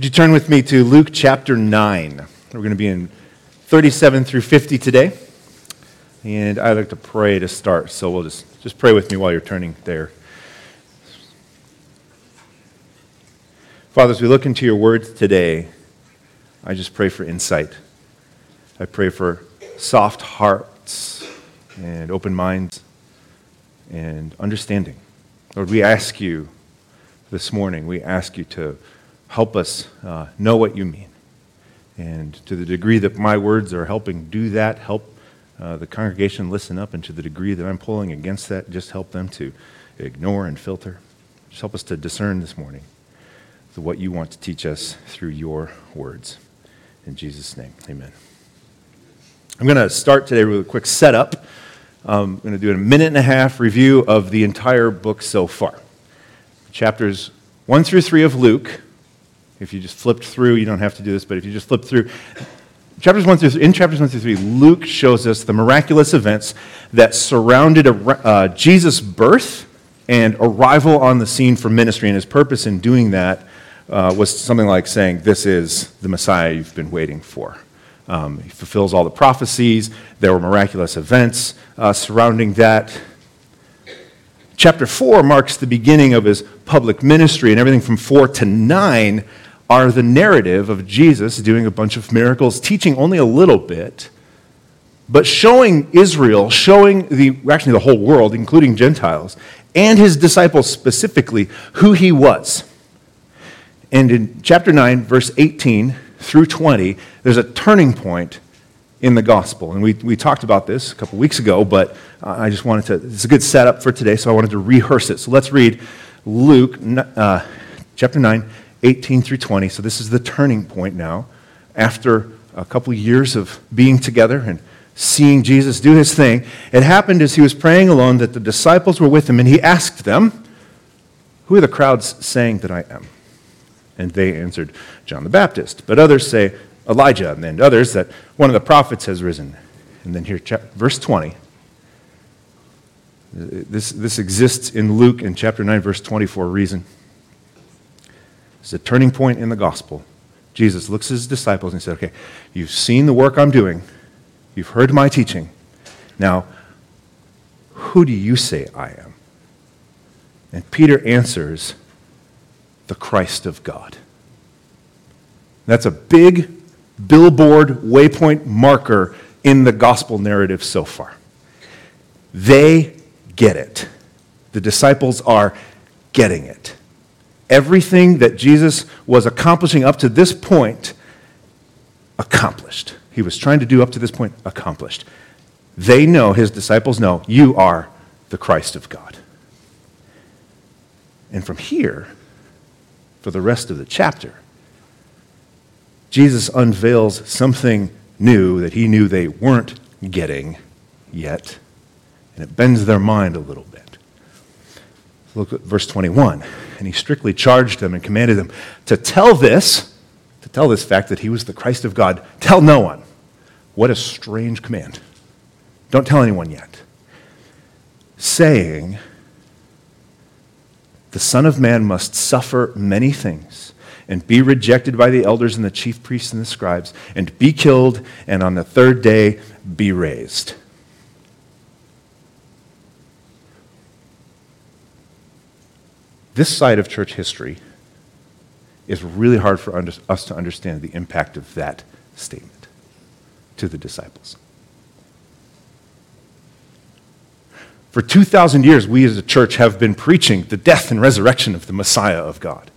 Would you turn with me to Luke chapter 9? We're going to be in 37 through 50 today. And I'd like to pray to start, so we'll just pray with me while you're turning there. Father, as we look into your words today, I just pray for insight. I pray for soft hearts and open minds and understanding. Lord, we ask you this morning, we ask you to help us know what you mean. And to the degree that my words are helping do that, help the congregation listen up. And to the degree that I'm pulling against that, just help them to ignore and filter. Just help us to discern this morning what you want to teach us through your words. In Jesus' name, amen. I'm going to start today with a quick setup. I'm going to do a 1.5-minute review of the entire book so far. Chapters 1 through 3 of Luke. If you just flipped through, you don't have to do this, but if you just flip through, in chapters 1 through 3, Luke shows us the miraculous events that surrounded Jesus' birth and arrival on the scene for ministry. And his purpose in doing that was something like saying, this is the Messiah you've been waiting for. He fulfills all the prophecies. There were miraculous events surrounding that. Chapter 4 marks the beginning of his public ministry, and everything from 4 to 9 are the narrative of Jesus doing a bunch of miracles, teaching only a little bit, but showing Israel, showing the whole world, including Gentiles, and his disciples specifically, who he was. And in chapter 9, verse 18 through 20, there's a turning point in the gospel. And we talked about this a couple weeks ago, but I just wanted to, it's a good setup for today, so I wanted to rehearse it. So let's read Luke chapter 9, 18 through 20. So this is the turning point now. After a couple years of being together and seeing Jesus do his thing, it happened as he was praying alone that the disciples were with him, and he asked them, "Who are the crowds saying that I am?" And they answered, "John the Baptist. But others say, Elijah, and others that one of the prophets has risen." And then here, verse 20. This exists in Luke in chapter 9, verse 20 for a reason. It's a turning point in the gospel. Jesus looks at his disciples and he said, "Okay, you've seen the work I'm doing. You've heard my teaching. Now, who do you say I am?" And Peter answers, "The Christ of God." That's a big billboard waypoint marker in the gospel narrative so far. They get it. The disciples are getting it. Everything that Jesus was accomplishing up to this point, accomplished. He was trying to do up to this point, accomplished. They know, his disciples know, you are the Christ of God. And from here, for the rest of the chapter, Jesus unveils something new that he knew they weren't getting yet, and it bends their mind a little bit. Look at verse 21. And he strictly charged them and commanded them to tell this fact that he was the Christ of God. Tell no one. What a strange command. Don't tell anyone yet. Saying, the Son of Man must suffer many things and be rejected by the elders and the chief priests and the scribes, and be killed, and on the third day be raised. This side of church history is really hard for us to understand the impact of that statement to the disciples. For 2,000 years, we as a church have been preaching the death and resurrection of the Messiah of God.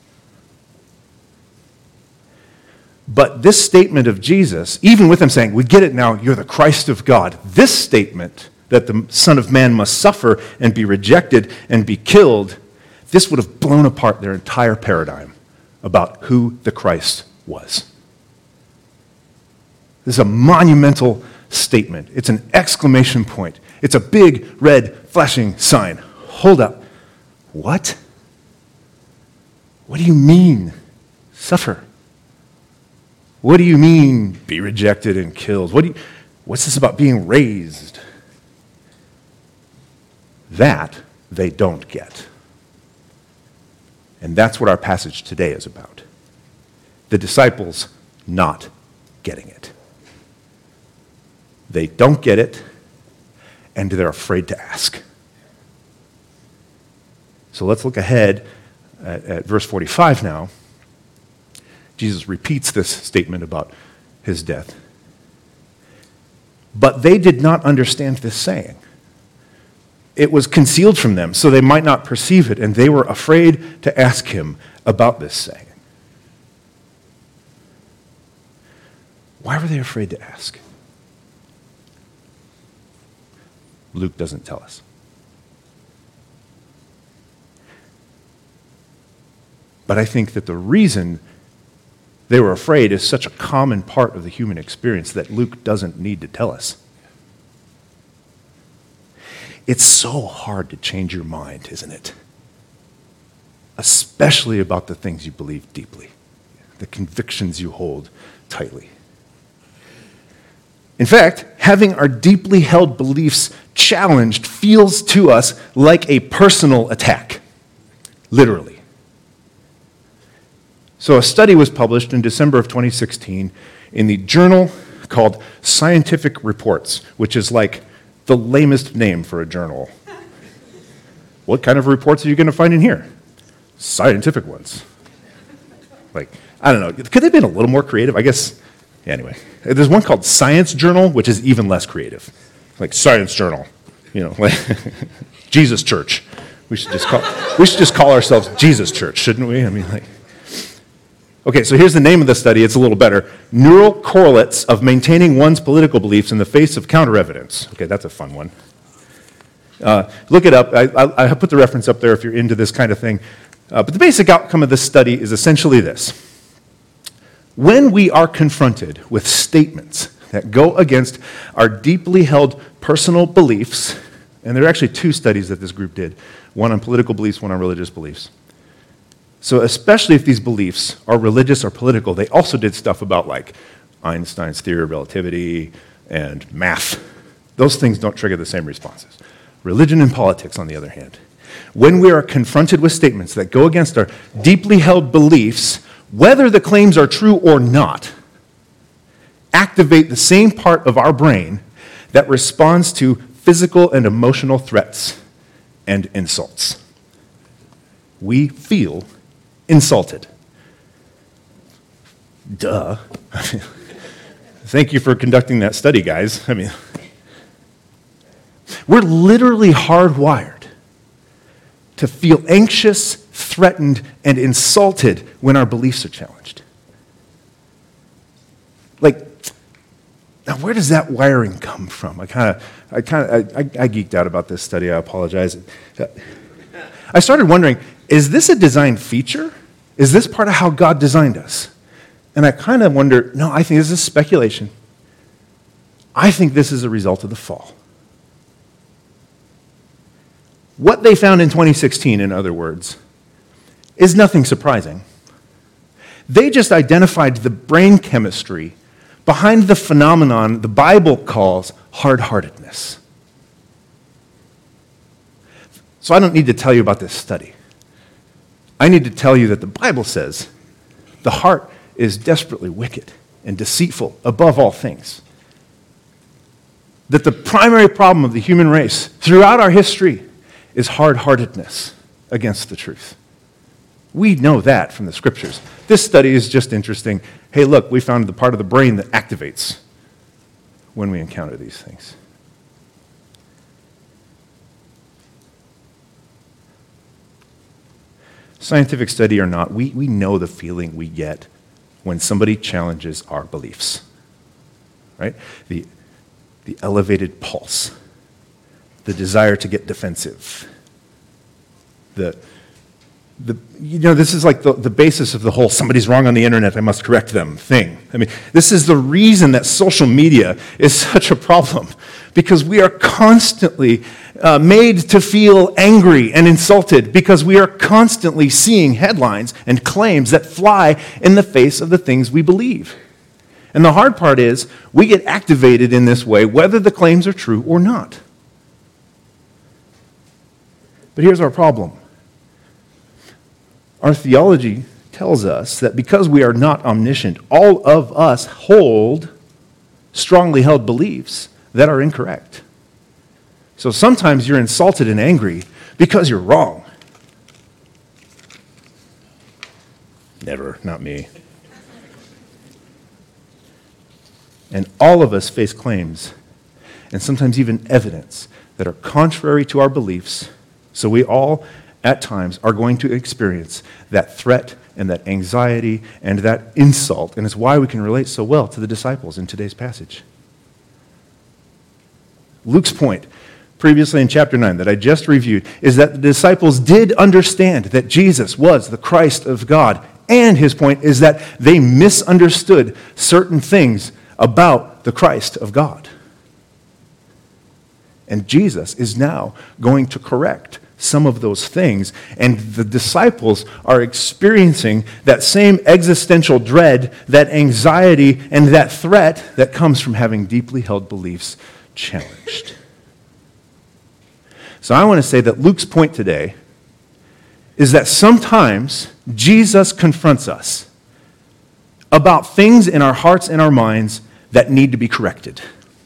But this statement of Jesus, even with him saying, "We get it now, you're the Christ of God," this statement that the Son of Man must suffer and be rejected and be killed, this would have blown apart their entire paradigm about who the Christ was. This is a monumental statement. It's an exclamation point. It's a big red flashing sign. Hold up. What? What do you mean, suffer? What do you mean, be rejected and killed? What's this about being raised? That they don't get. And that's what our passage today is about. the disciples not getting it. They don't get it, and they're afraid to ask. So let's look ahead at verse 45 now. Jesus repeats this statement about his death. But they did not understand this saying. It was concealed from them, so they might not perceive it, and they were afraid to ask him about this saying. Why were they afraid to ask? Luke doesn't tell us. But I think that the reason they were afraid is such a common part of the human experience that Luke doesn't need to tell us. It's so hard to change your mind, isn't it? Especially about the things you believe deeply, the convictions you hold tightly. In fact, having our deeply held beliefs challenged feels to us like a personal attack, literally. So a study was published in December of 2016 in the journal called Scientific Reports, which is like the lamest name for a journal. What kind of reports are you going to find in here? Scientific ones. Like, I don't know. Could they have been a little more creative? I guess, yeah, anyway. There's one called Science Journal, which is even less creative. Like Science Journal, like Jesus Church. We should just call ourselves Jesus Church, shouldn't we? Okay, so here's the name of the study. It's a little better. Neural Correlates of Maintaining One's Political Beliefs in the Face of Counter-Evidence. Okay, that's a fun one. Look it up. I put the reference up there if you're into this kind of thing. But the basic outcome of this study is essentially this. When we are confronted with statements that go against our deeply held personal beliefs, and there are actually two studies that this group did, one on political beliefs, one on religious beliefs. So especially if these beliefs are religious or political, they also did stuff about like Einstein's theory of relativity and math. Those things don't trigger the same responses. Religion and politics, on the other hand. When we are confronted with statements that go against our deeply held beliefs, whether the claims are true or not, activate the same part of our brain that responds to physical and emotional threats and insults. We feel insulted. Duh. Thank you for conducting that study, guys. We're literally hardwired to feel anxious, threatened, and insulted when our beliefs are challenged. Now where does that wiring come from? I geeked out about this study. I apologize. I started wondering, is this a design feature? Is this part of how God designed us? And I kind of wonder, no, I think this is speculation. I think this is a result of the fall. What they found in 2016, in other words, is nothing surprising. They just identified the brain chemistry behind the phenomenon the Bible calls hard-heartedness. So I don't need to tell you about this study. I need to tell you that the Bible says the heart is desperately wicked and deceitful above all things. That the primary problem of the human race throughout our history is hard-heartedness against the truth. We know that from the scriptures. This study is just interesting. Hey, look, we found the part of the brain that activates when we encounter these things. Scientific study or not, we know the feeling we get when somebody challenges our beliefs, right? The elevated pulse, the desire to get defensive, this is like the basis of the whole somebody's wrong on the internet, I must correct them thing. This is the reason that social media is such a problem, because we are constantly made to feel angry and insulted because we are constantly seeing headlines and claims that fly in the face of the things we believe. And the hard part is we get activated in this way whether the claims are true or not. But here's our problem. Our theology tells us that because we are not omniscient, all of us hold strongly held beliefs that are incorrect. So sometimes you're insulted and angry because you're wrong. Never, not me. And all of us face claims, and sometimes even evidence, that are contrary to our beliefs. So we all, at times, are going to experience that threat and that anxiety and that insult. And it's why we can relate so well to the disciples in today's passage. Luke's point, previously in chapter 9, that I just reviewed, is that the disciples did understand that Jesus was the Christ of God. And his point is that they misunderstood certain things about the Christ of God. And Jesus is now going to correct some of those things. And the disciples are experiencing that same existential dread, that anxiety, and that threat that comes from having deeply held beliefs challenged. So I want to say that Luke's point today is that sometimes Jesus confronts us about things in our hearts and our minds that need to be corrected.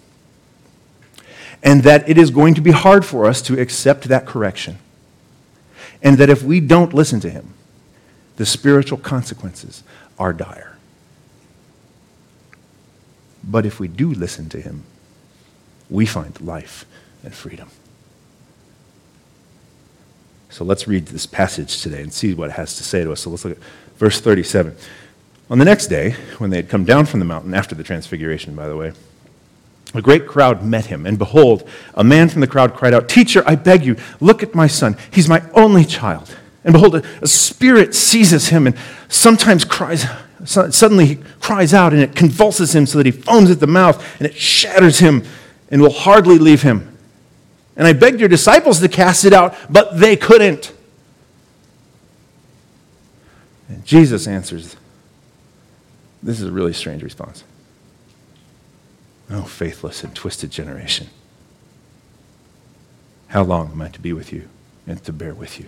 And that it is going to be hard for us to accept that correction. And that if we don't listen to him, the spiritual consequences are dire. But if we do listen to him, we find life and freedom. So let's read this passage today and see what it has to say to us. So let's look at verse 37. On the next day, when they had come down from the mountain, after the transfiguration, by the way, a great crowd met him, and behold, a man from the crowd cried out, "Teacher, I beg you, look at my son. He's my only child." And behold, a spirit seizes him and suddenly he cries out, and it convulses him so that he foams at the mouth, and it shatters him and will hardly leave him. And I begged your disciples to cast it out, but they couldn't. And Jesus answers, this is a really strange response. "Oh, faithless and twisted generation. How long am I to be with you and to bear with you?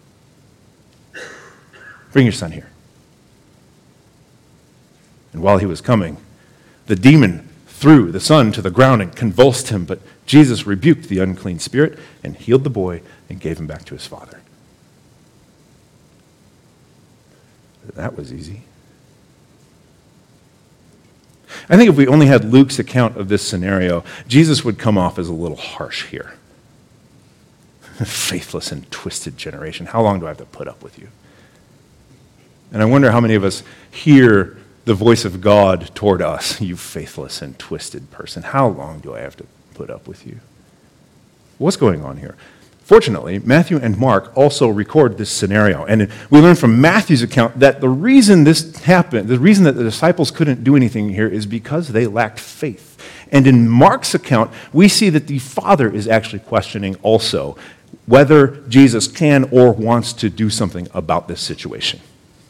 Bring your son here." And while he was coming, the demon threw the son to the ground and convulsed him, but Jesus rebuked the unclean spirit and healed the boy and gave him back to his father. That was easy. I think if we only had Luke's account of this scenario, Jesus would come off as a little harsh here. Faithless and twisted generation. How long do I have to put up with you? And I wonder how many of us hear the voice of God toward us, "You faithless and twisted person. How long do I have to put up with you?" What's going on here? Fortunately, Matthew and Mark also record this scenario. And we learn from Matthew's account that the reason this happened, the reason that the disciples couldn't do anything here is because they lacked faith. And in Mark's account, we see that the Father is actually questioning also whether Jesus can or wants to do something about this situation.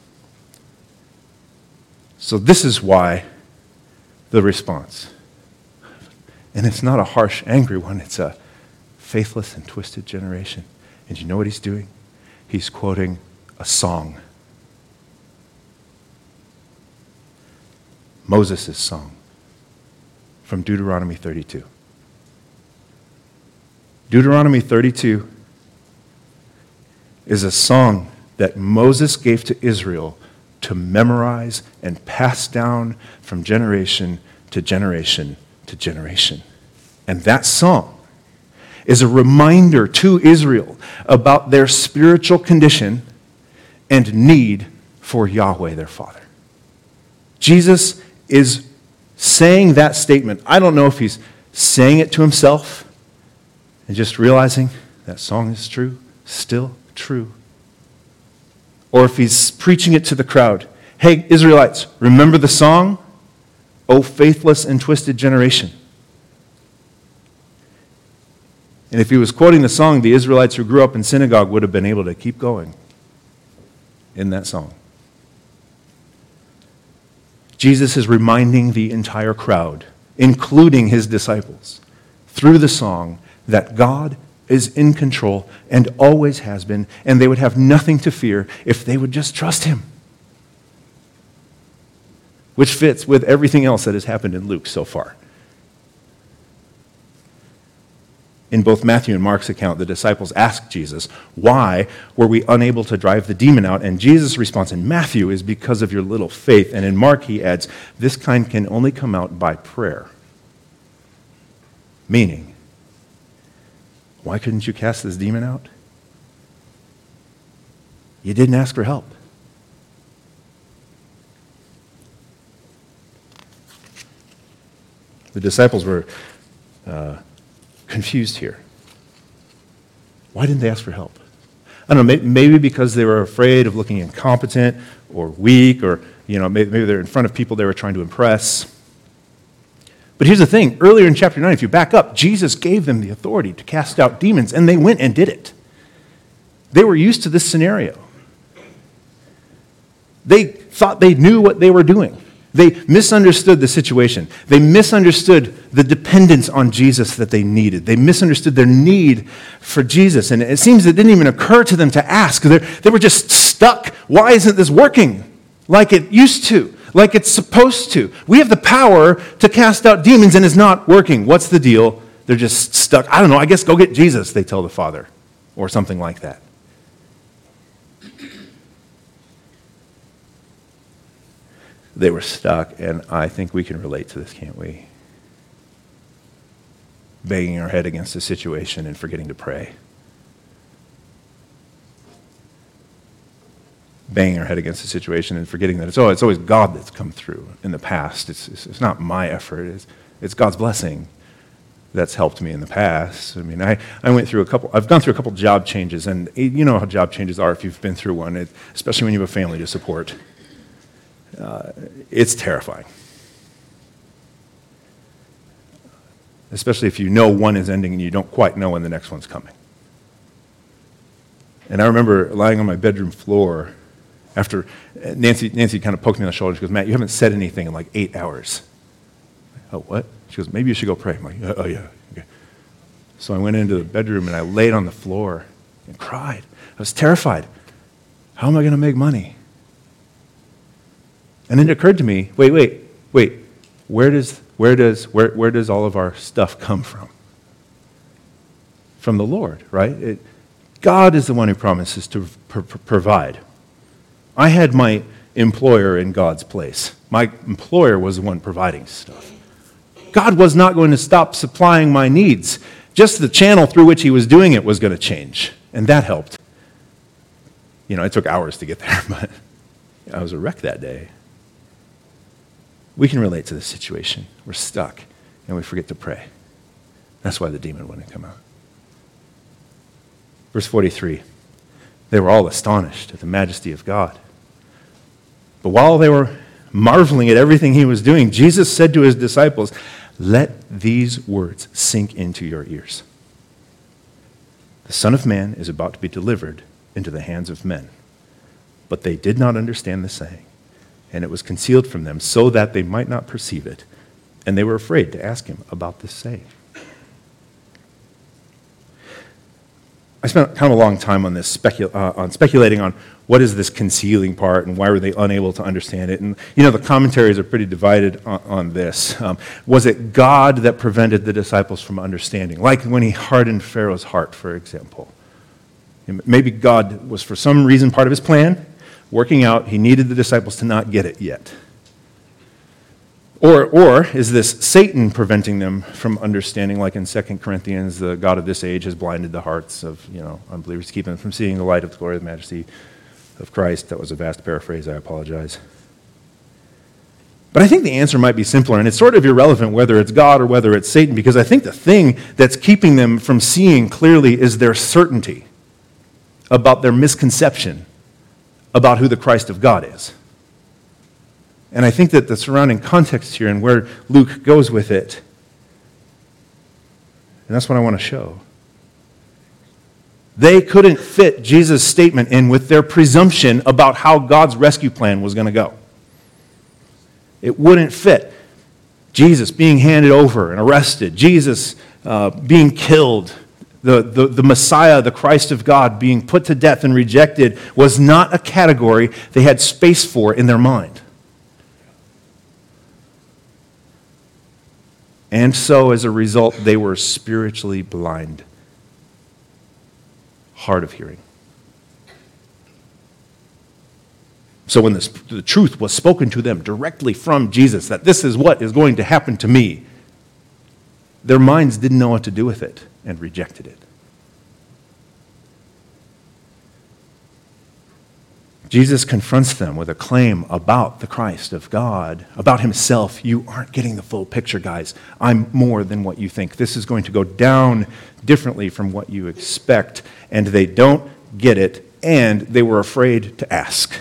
So this is why the response. And it's not a harsh, angry one. It's a faithless and twisted generation. And you know what he's doing? He's quoting a song. Moses' song from Deuteronomy 32. Deuteronomy 32 is a song that Moses gave to Israel to memorize and pass down from generation to generation to generation. And that song is a reminder to Israel about their spiritual condition and need for Yahweh, their Father. Jesus is saying that statement. I don't know if he's saying it to himself and just realizing that song is true, still true, or if he's preaching it to the crowd. Hey, Israelites, remember the song? O faithless and twisted generation. And if he was quoting the song, the Israelites who grew up in synagogue would have been able to keep going in that song. Jesus is reminding the entire crowd, including his disciples, through the song that God is in control and always has been, and they would have nothing to fear if they would just trust him. which fits with everything else that has happened in Luke so far. In both Matthew and Mark's account, the disciples asked Jesus, why were we unable to drive the demon out? And Jesus' response in Matthew is because of your little faith. And in Mark, he adds, this kind can only come out by prayer. Meaning, why couldn't you cast this demon out? You didn't ask for help. The disciples were confused here. Why didn't they ask for help? I don't know, maybe because they were afraid of looking incompetent or weak, or maybe they're in front of people they were trying to impress. But here's the thing, earlier in chapter 9, if you back up, Jesus gave them the authority to cast out demons, and they went and did it. They were used to this scenario. They thought they knew what they were doing. They misunderstood the situation. They misunderstood the dependence on Jesus that they needed. They misunderstood their need for Jesus. And it seems it didn't even occur to them to ask. They were just stuck. Why isn't this working like it used to, like it's supposed to? We have the power to cast out demons and it's not working. What's the deal? They're just stuck. I don't know, I guess go get Jesus, they tell the Father, or something like that. They were stuck, and I think we can relate to this, can't we? Banging our head against a situation and forgetting to pray. Banging our head against a situation and forgetting that it's always God that's come through in the past. It's not my effort. It's God's blessing that's helped me in the past. I mean, I've gone through a couple job changes, and you know how job changes are if you've been through one, especially when you have a family to support. It's terrifying. Especially if you know one is ending and you don't quite know when the next one's coming. And I remember lying on my bedroom floor after Nancy kind of poked me on the shoulder. She goes, Matt, you haven't said anything in like 8 hours. Oh, what? She goes, maybe you should go pray. I'm like, oh yeah, okay. So I went into the bedroom and I laid on the floor and cried. I was terrified. How am I going to make money? And then it occurred to me, wait, where does all of our stuff come from? From the Lord, right? God is the one who promises to provide. I had my employer in God's place. My employer was the one providing stuff. God was not going to stop supplying my needs. Just the channel through which he was doing it was going to change, and that helped. It took hours to get there, but I was a wreck that day. We can relate to this situation. We're stuck, and we forget to pray. That's why the demon wouldn't come out. Verse 43, they were all astonished at the majesty of God. But while they were marveling at everything he was doing, Jesus said to his disciples, let these words sink into your ears. The Son of Man is about to be delivered into the hands of men. But they did not understand the saying, and it was concealed from them so that they might not perceive it. And they were afraid to ask him about this saying. I spent kind of a long time on this, speculating on what is this concealing part and why were they unable to understand it. And, the commentaries are pretty divided on this. Was it God that prevented the disciples from understanding? Like when he hardened Pharaoh's heart, for example. Maybe God was, for some reason, part of his plan, working out, he needed the disciples to not get it yet. Or is this Satan preventing them from understanding, like in 2 Corinthians, the God of this age has blinded the hearts of unbelievers to keep them from seeing the light of the glory of the majesty of Christ. That was a vast paraphrase, I apologize. But I think the answer might be simpler, and it's sort of irrelevant whether it's God or whether it's Satan, because I think the thing that's keeping them from seeing clearly is their certainty about their misconception about who the Christ of God is. And I think that the surrounding context here and where Luke goes with it, and that's what I want to show. They couldn't fit Jesus' statement in with their presumption about how God's rescue plan was going to go. It wouldn't fit. Jesus being handed over and arrested, Jesus being killed, the Messiah, the Christ of God, being put to death and rejected was not a category they had space for in their mind. And so, as a result, they were spiritually blind, hard of hearing. So when the truth was spoken to them directly from Jesus, that this is what is going to happen to me, their minds didn't know what to do with it and rejected it. Jesus confronts them with a claim about the Christ of God, about himself. You aren't getting the full picture, guys. I'm more than what you think. This is going to go down differently from what you expect. And they don't get it, and they were afraid to ask.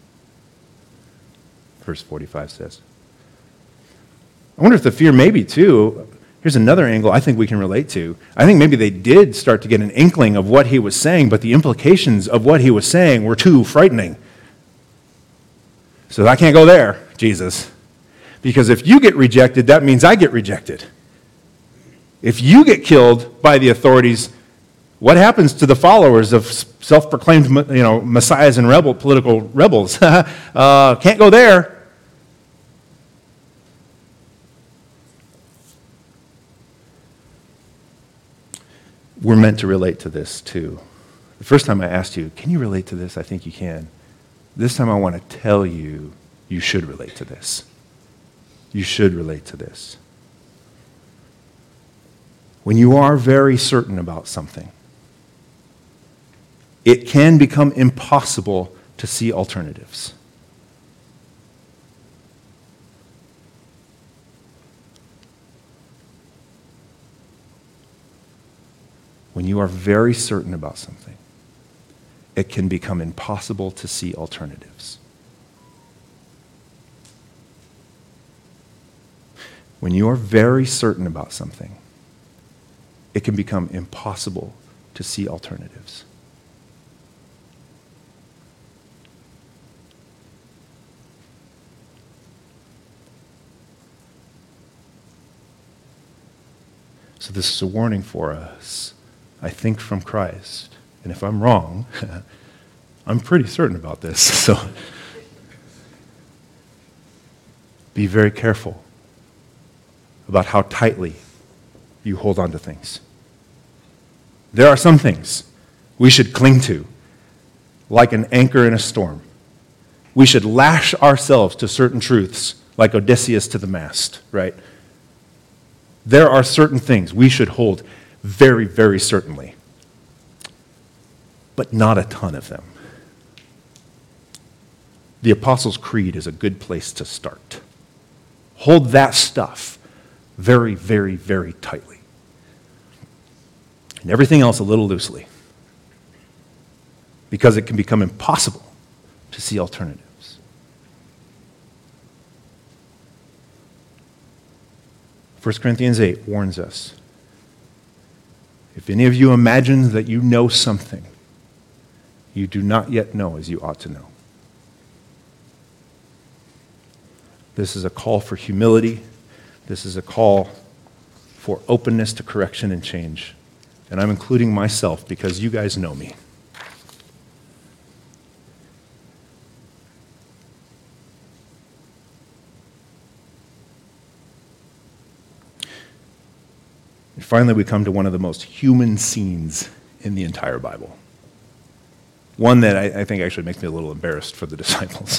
Verse 45 says. I wonder if the fear maybe too, here's another angle I think we can relate to. I think maybe they did start to get an inkling of what he was saying, but the implications of what he was saying were too frightening. So I can't go there, Jesus. Because if you get rejected, that means I get rejected. If you get killed by the authorities, what happens to the followers of self-proclaimed, messiahs and political rebels? Can't go there. We're meant to relate to this too. The first time I asked you, can you relate to this? I think you can. This time I want to tell you, you should relate to this. You should relate to this. When you are very certain about something, it can become impossible to see alternatives. When you are very certain about something, it can become impossible to see alternatives. When you are very certain about something, it can become impossible to see alternatives. So this is a warning for us, I think, from Christ. And if I'm wrong, I'm pretty certain about this. So be very careful about how tightly you hold on to things. There are some things we should cling to like an anchor in a storm. We should lash ourselves to certain truths like Odysseus to the mast, right? There are certain things we should hold very, very certainly, but not a ton of them. The Apostles' Creed is a good place to start. Hold that stuff very, very, very tightly. And everything else a little loosely, because it can become impossible to see alternatives. 1 Corinthians 8 warns us, if any of you imagines that you know something, you do not yet know as you ought to know. This is a call for humility. This is a call for openness to correction and change. And I'm including myself because you guys know me. And finally, we come to one of the most human scenes in the entire Bible. One that I think actually makes me a little embarrassed for the disciples.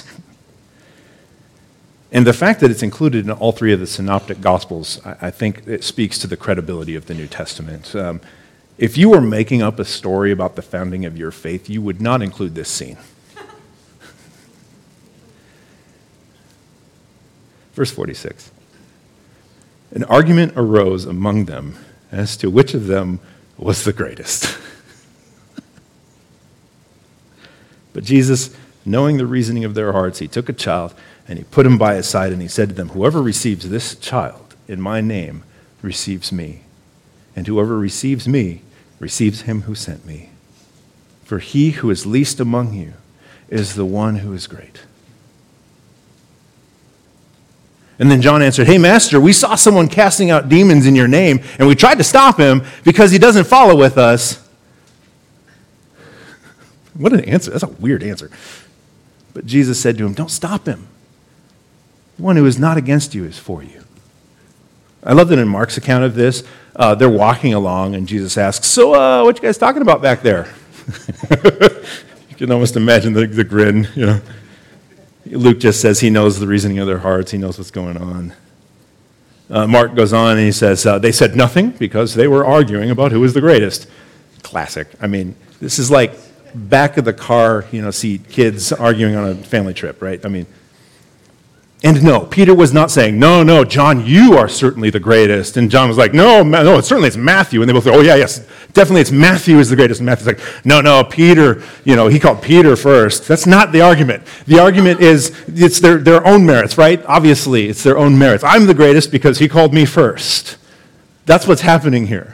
And the fact that it's included in all three of the synoptic Gospels, I think it speaks to the credibility of the New Testament. If you were making up a story about the founding of your faith, you would not include this scene. Verse 46. An argument arose among them as to which of them was the greatest. But Jesus, knowing the reasoning of their hearts, he took a child and he put him by his side and he said to them, whoever receives this child in my name receives me. And whoever receives me receives him who sent me. For he who is least among you is the one who is great. And then John answered, hey, Master, we saw someone casting out demons in your name, and we tried to stop him because he doesn't follow with us. What an answer. That's a weird answer. But Jesus said to him, don't stop him. The one who is not against you is for you. I love that in Mark's account of this, they're walking along and Jesus asks, so what you guys talking about back there? You can almost imagine the grin, you know. Luke just says he knows the reasoning of their hearts. He knows what's going on. Mark goes on and he says, they said nothing because they were arguing about who was the greatest. Classic. I mean, this is like back of the car, seat, kids arguing on a family trip, right? I mean, and no, Peter was not saying, no, John, you are certainly the greatest. And John was like, no, it's Matthew. And they both go, oh, yeah, yes, definitely it's Matthew is the greatest. And Matthew's like, no, Peter, he called Peter first. That's not the argument. The argument is it's their own merits, right? Obviously, it's their own merits. I'm the greatest because he called me first. That's what's happening here.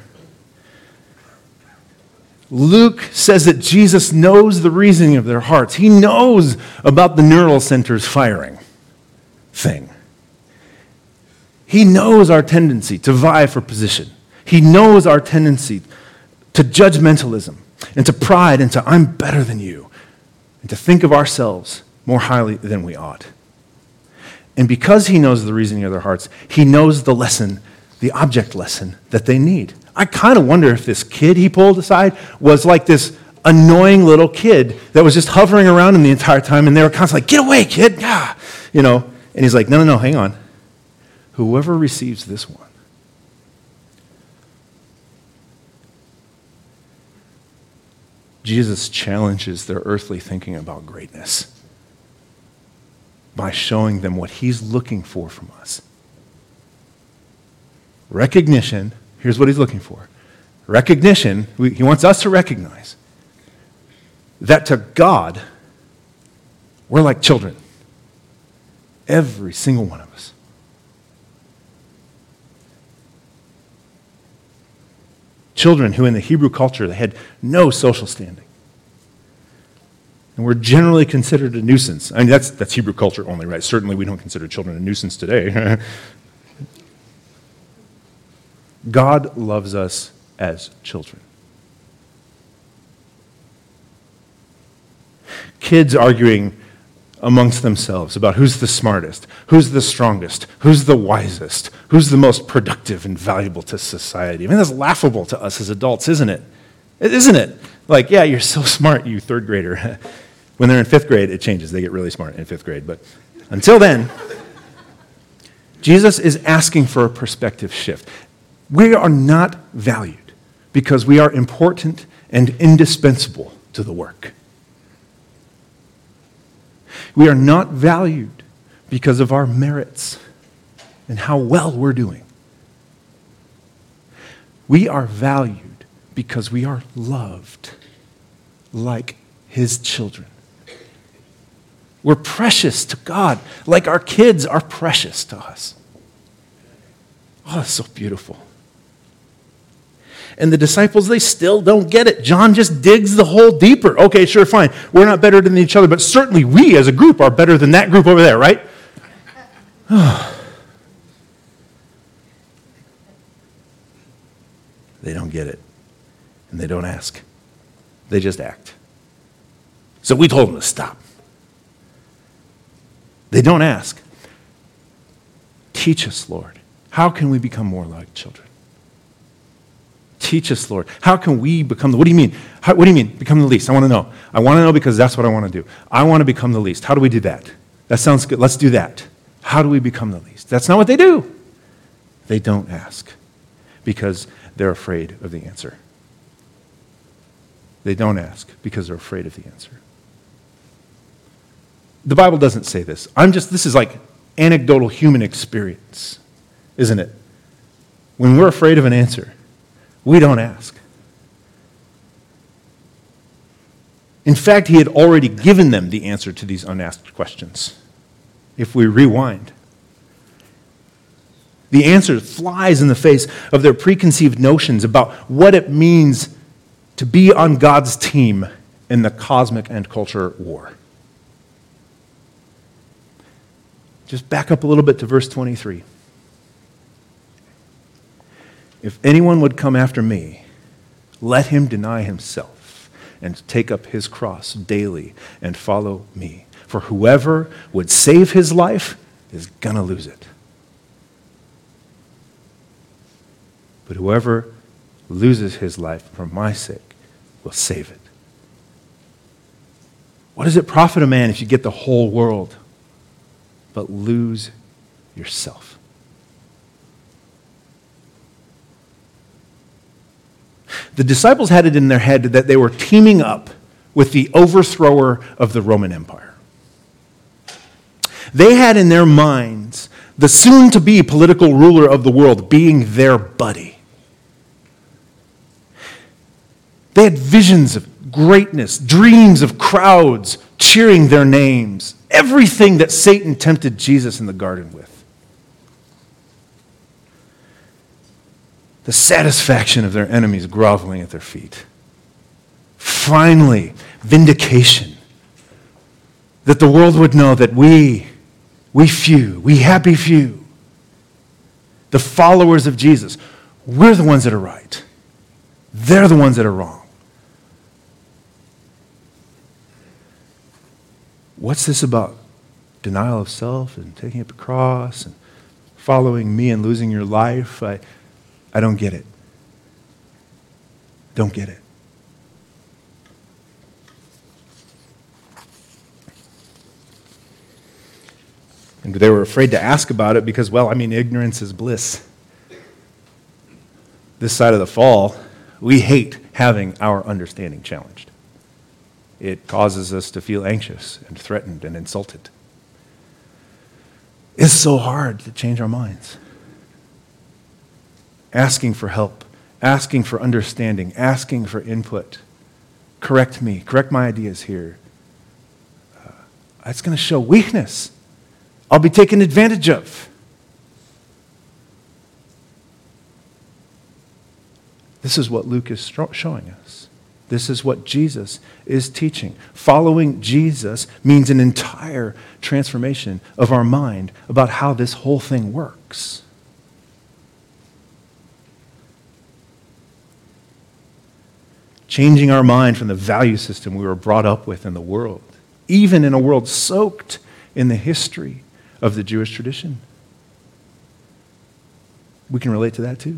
Luke says that Jesus knows the reasoning of their hearts. He knows about the neural centers firing thing. He knows our tendency to vie for position. He knows our tendency to judgmentalism and to pride and to I'm better than you and to think of ourselves more highly than we ought. And because he knows the reasoning of their hearts, he knows the lesson, the object lesson that they need. I kind of wonder if this kid he pulled aside was like this annoying little kid that was just hovering around him the entire time and they were constantly like, get away, kid, And he's like, no, hang on. Whoever receives this one. Jesus challenges their earthly thinking about greatness by showing them what he's looking for from us. Recognition, here's what he's looking for. Recognition, he wants us to recognize that to God, we're like children. Every single one of us. Children who in the Hebrew culture, they had no social standing. And were generally considered a nuisance. I mean, that's Hebrew culture only, right? Certainly we don't consider children a nuisance today. God loves us as children. Kids arguing amongst themselves about who's the smartest, who's the strongest, who's the wisest, who's the most productive and valuable to society. I mean, that's laughable to us as adults, isn't it? Isn't it? Like, yeah, you're so smart, you third grader. When they're in fifth grade, it changes. They get really smart in fifth grade. But until then, Jesus is asking for a perspective shift. We are not valued because we are important and indispensable to the work. We are not valued because of our merits and how well we're doing. We are valued because we are loved like his children. We're precious to God, like our kids are precious to us. Oh, that's so beautiful. And the disciples, they still don't get it. John just digs the hole deeper. Okay, sure, fine. We're not better than each other, but certainly we as a group are better than that group over there, right? They don't get it. And they don't ask. They just act. So we told them to stop. They don't ask. Teach us, Lord. How can we become more like children? Teach us, Lord. How can we become what do you mean? What do you mean, become the least? I want to know. I want to know because that's what I want to do. I want to become the least. How do we do that? That sounds good. Let's do that. How do we become the least? That's not what they do. They don't ask because they're afraid of the answer. They don't ask because they're afraid of the answer. The Bible doesn't say this. This is like anecdotal human experience, isn't it? When we're afraid of an answer, we don't ask. In fact, he had already given them the answer to these unasked questions. If we rewind, the answer flies in the face of their preconceived notions about what it means to be on God's team in the cosmic and culture war. Just back up a little bit to verse 23. If anyone would come after me, let him deny himself and take up his cross daily and follow me. For whoever would save his life is going to lose it. but whoever loses his life for my sake will save it. What does it profit a man if you get the whole world, but lose yourself? The disciples had it in their head that they were teaming up with the overthrower of the Roman Empire. They had in their minds the soon-to-be political ruler of the world being their buddy. They had visions of greatness, dreams of crowds cheering their names, everything that Satan tempted Jesus in the garden with. The satisfaction of their enemies groveling at their feet. Finally, vindication. That the world would know that we happy few, the followers of Jesus, we're the ones that are right. They're the ones that are wrong. What's this about? Denial of self and taking up a cross and following me and losing your life? I don't get it. Don't get it. And they were afraid to ask about it because, ignorance is bliss. This side of the fall, we hate having our understanding challenged. It causes us to feel anxious and threatened and insulted. It's so hard to change our minds. Asking for help, asking for understanding, asking for input. Correct me, correct my ideas here. It's going to show weakness. I'll be taken advantage of. This is what Luke is showing us. This is what Jesus is teaching. Following Jesus means an entire transformation of our mind about how this whole thing works. Changing our mind from the value system we were brought up with in the world, even in a world soaked in the history of the Jewish tradition. We can relate to that too.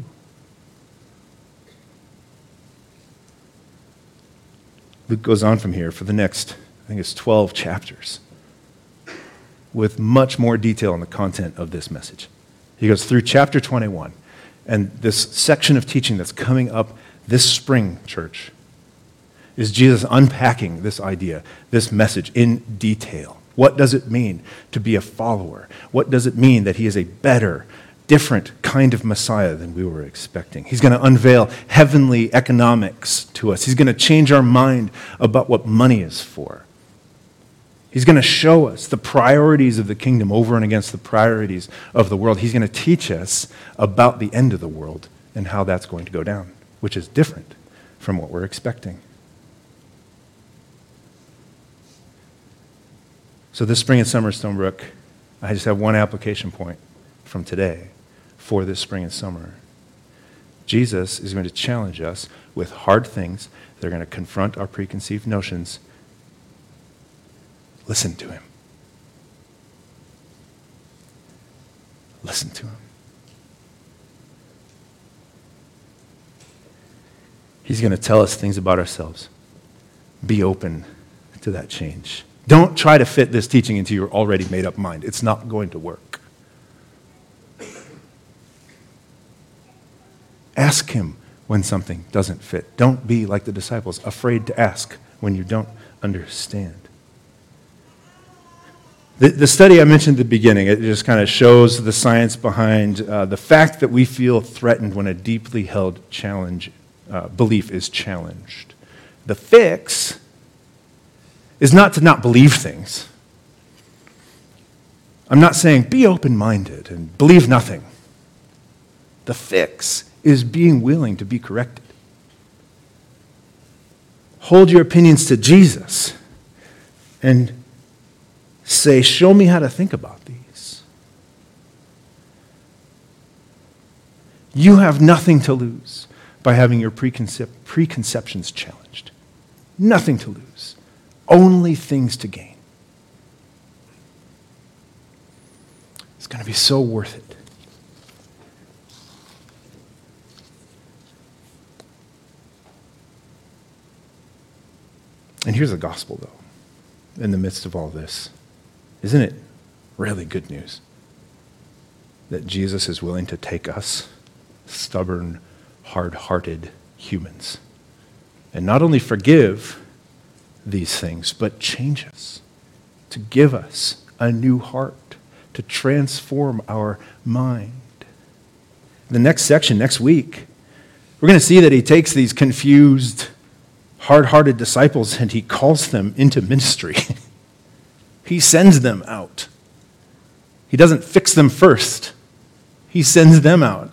Luke goes on from here for the next, 12 chapters with much more detail on the content of this message. He goes through chapter 21, and this section of teaching that's coming up this spring, church, is Jesus unpacking this idea, this message in detail. What does it mean to be a follower? What does it mean that he is a better, different kind of Messiah than we were expecting? He's going to unveil heavenly economics to us. He's going to change our mind about what money is for. He's going to show us the priorities of the kingdom over and against the priorities of the world. He's going to teach us about the end of the world and how that's going to go down, which is different from what we're expecting. So this spring and summer, Stonebrook, I just have one application point from today for this spring and summer. Jesus is going to challenge us with hard things that are going to confront our preconceived notions. Listen to him. Listen to him. He's going to tell us things about ourselves. Be open to that change. Don't try to fit this teaching into your already made up mind. It's not going to work. Ask him when something doesn't fit. Don't be like the disciples, afraid to ask when you don't understand. The study I mentioned at the beginning, it just kind of shows the science behind the fact that we feel threatened when a deeply held belief is challenged. The fix is not to not believe things. I'm not saying be open-minded and believe nothing. The fix is being willing to be corrected. Hold your opinions to Jesus and say, show me how to think about these. You have nothing to lose by having your preconceptions challenged. Nothing to lose. Only things to gain. It's going to be so worth it. And here's the gospel, though, in the midst of all this. Isn't it really good news that Jesus is willing to take us, stubborn, hard-hearted humans, and not only forgive these things, but change us, to give us a new heart, to transform our mind. The next section, next week, we're going to see that he takes these confused, hard-hearted disciples and he calls them into ministry. He sends them out. He doesn't fix them first. He sends them out.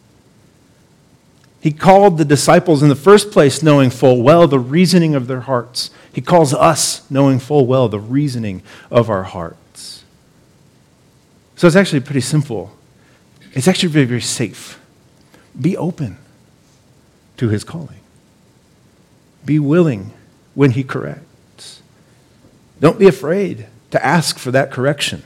He called the disciples in the first place knowing full well the reasoning of their hearts. He calls us knowing full well the reasoning of our hearts. So it's actually pretty simple. It's actually very, very safe. Be open to his calling. Be willing when he corrects. Don't be afraid to ask for that correction.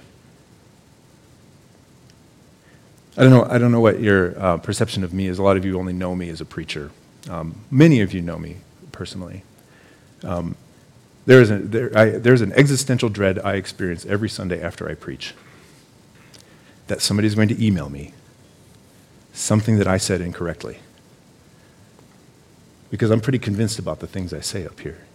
I don't know what your perception of me is. A lot of you only know me as a preacher. Many of you know me personally. There's an existential dread I experience every Sunday after I preach, that somebody's going to email me something that I said incorrectly, because I'm pretty convinced about the things I say up here.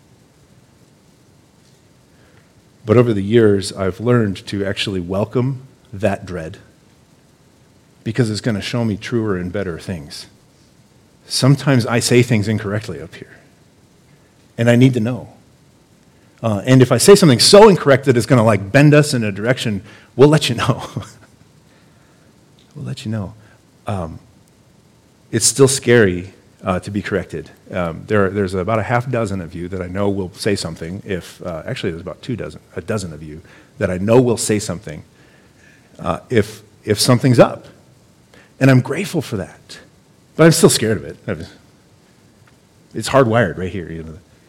But over the years, I've learned to actually welcome that dread, because it's going to show me truer and better things. Sometimes I say things incorrectly up here, and I need to know. And if I say something so incorrect that it's going to bend us in a direction, we'll let you know. We'll let you know. It's still scary to be corrected. There's about a half dozen of you that I know will say something. Actually, there's about a dozen of you that I know will say something if something's up. And I'm grateful for that. But I'm still scared of it. It's hardwired right here.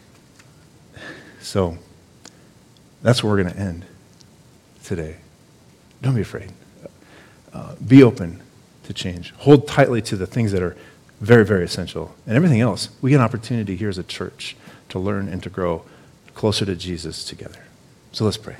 So that's where we're going to end today. Don't be afraid. Be open to change. Hold tightly to the things that are very, very essential. And everything else, we get an opportunity here as a church to learn and to grow closer to Jesus together. So let's pray.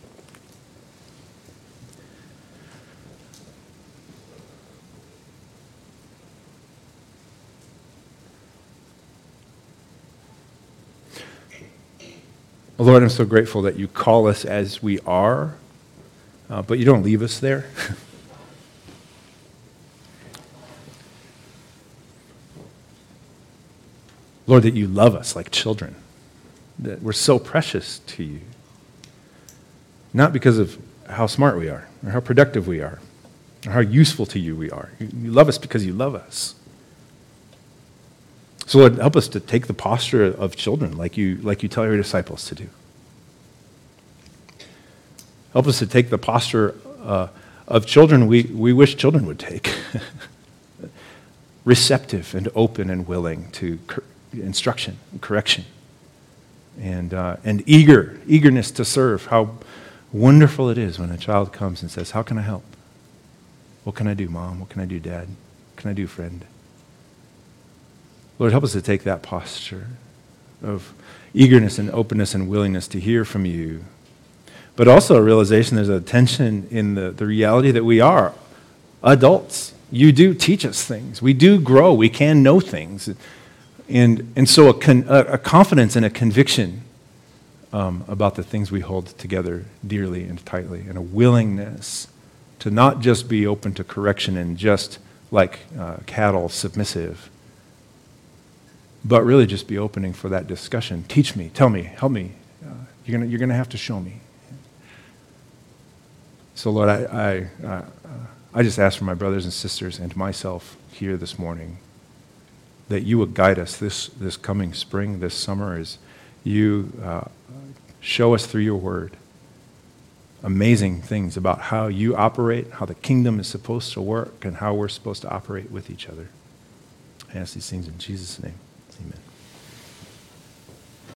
Lord, I'm so grateful that you call us as we are, but you don't leave us there. Lord, that you love us like children, that we're so precious to you, not because of how smart we are, or how productive we are, or how useful to you we are. You love us because you love us. So Lord, help us to take the posture of children like you tell your disciples to do. Help us to take the posture of children we wish children would take. Receptive and open and willing to instruction and correction. And eagerness to serve. How wonderful it is when a child comes and says, "How can I help? What can I do, Mom? What can I do, Dad? What can I do, friend?" Lord, help us to take that posture of eagerness and openness and willingness to hear from you. But also a realization there's a tension in the reality that we are adults. You do teach us things. We do grow. We can know things. And so a confidence and a conviction about the things we hold together dearly and tightly, and a willingness to not just be open to correction and just like cattle submissive, but really just be opening for that discussion. Teach me, tell me, help me. You're gonna have to show me. So Lord, I just ask for my brothers and sisters and myself here this morning that you would guide us this coming spring, this summer, as you show us through your word amazing things about how you operate, how the kingdom is supposed to work, and how we're supposed to operate with each other. I ask these things in Jesus' name. Amen.